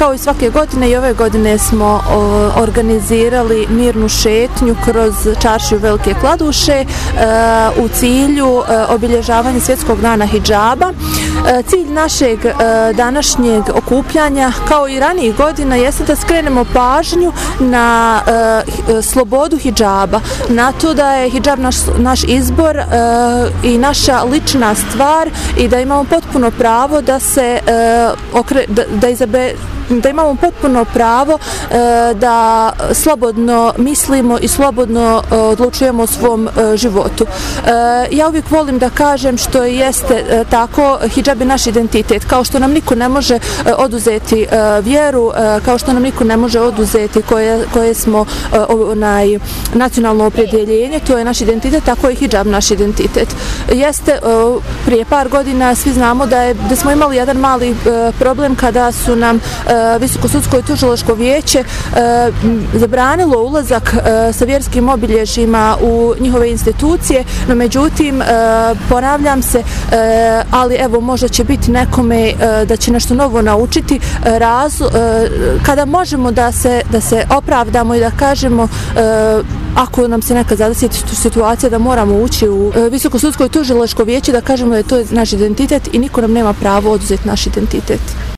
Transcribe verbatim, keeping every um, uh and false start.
kao i svake godine i ove godine smo organizirali mirnu šetnju kroz čaršiju Velike Kladuše u cilju obilježavanja Svjetskog dana hidžaba. Cilj našeg današnjeg okupljanja, kao i ranijih godina, jeste da skrenemo pažnju na slobodu hidžaba, na to da je hidžab naš, naš izbor i naša lična stvar i da imamo potpuno pravo da se okre, da, da izabe da imamo potpuno pravo e, da slobodno mislimo i slobodno e, odlučujemo o svom e, životu. E, ja uvijek volim da kažem što jeste e, tako, hidžab je naš identitet, kao što nam niko ne može e, oduzeti e, vjeru, e, kao što nam niko ne može oduzeti koje, koje smo e, onaj nacionalno opredjeljenje, to je naš identitet, tako je hidžab naš identitet. Jeste, e, prije par godina svi znamo da, je, da smo imali jedan mali e, problem kada su nam e, Visoko sudsko i tužilačko vijeće e, zabranilo ulazak e, sa vjerskim obilježjima u njihove institucije, no međutim e, ponavljam se, e, ali evo možda će biti nekome e, da će nešto novo naučiti e, raz, e, kada možemo da se, da se opravdamo i da kažemo e, ako nam se neka zadesi situacija da moramo ući u e, Visoko sudsko i tužilačko vijeće, da kažemo da je to naš identitet i niko nam nema pravo oduzeti naš identitet.